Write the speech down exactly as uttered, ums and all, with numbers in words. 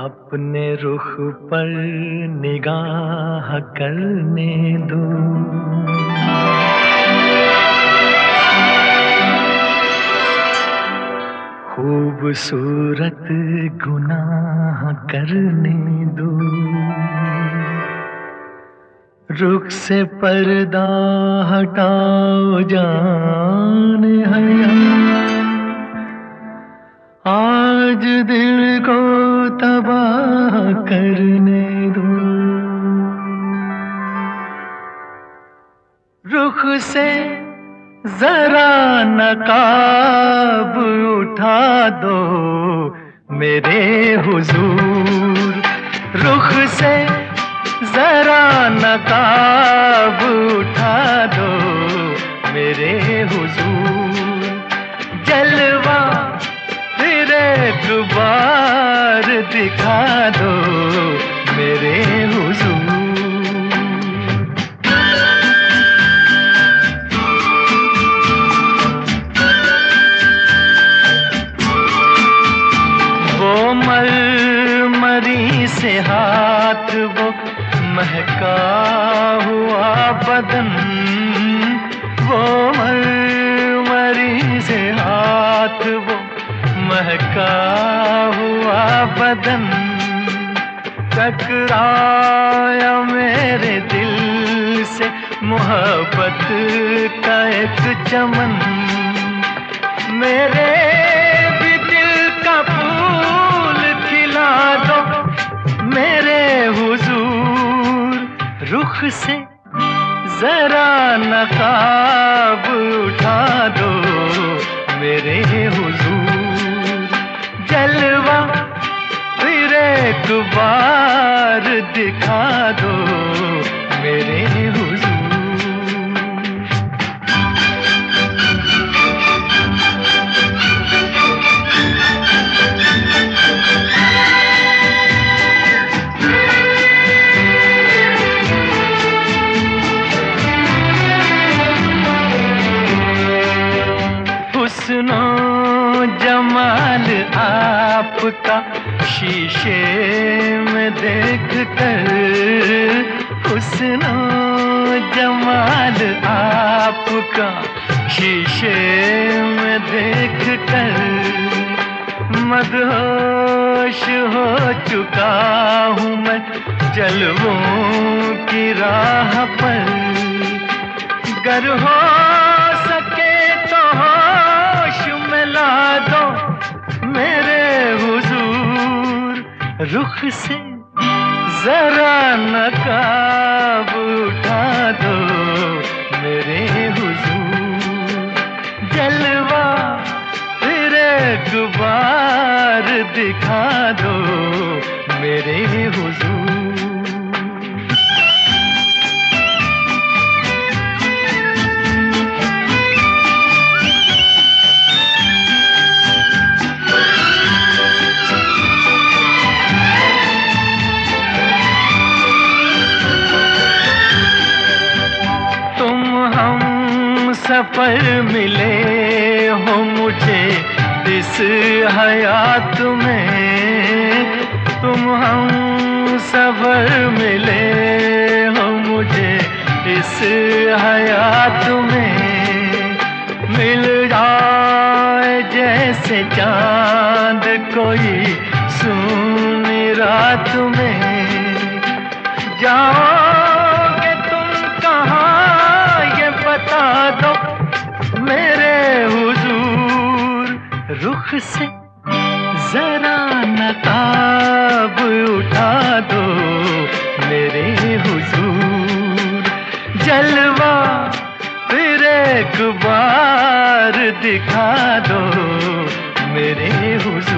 अपने रुख पर निगाह करने दो। खूबसूरत गुनाह करने दो। रुख से पर्दा हटाओ जान हया, आज दिल को तबाह करने दो। रुख से जरा नकाब उठा दो मेरे हुजूर। रुख से जरा नकाब उठा दो मेरे हुजूर। जलवा फिर एक बार दिखा दो मेरे हुजूर। वो मरमरी से हाथ, वो महका हुआ बदन, वो मरमरी से हाथ, वो महका हुआ बदन, टकराया मेरे दिल से मोहब्बत का एक चमन। मेरे भी दिल का फूल खिला दो मेरे हुजूर। रुख से जरा नकाब उठा दो मेरे हुजूर। जलवा फिर एक बार दिखा दो मेरे हुजूर। हुस्नो जमाल आपका शीशे में देख कर, हुस्नो जमाल आपका शीशे में देख कर, मदहोश हो चुका हूँ मैं जलवों की राह पर। गर हो सके तो होश में ला दो मेरे हुजूर। रुख से जरा नकाब उठा दो मेरे हुजूर। जलवा फिर एक बार दिखा दो मेरे हुजूर। सफर मिले हो मुझे इस हयात में, तुम हम सफर मिले हो मुझे इस हयात में। मिल जाए जैसे चांद कोई सुनी रात में, जाओगे तुम कहाँ ये बता दो मेरे हुजूर। रुख से जरा नकाब उठा दो मेरे हुजूर। जलवा फिर एक बार दिखा दो मेरे हुजूर।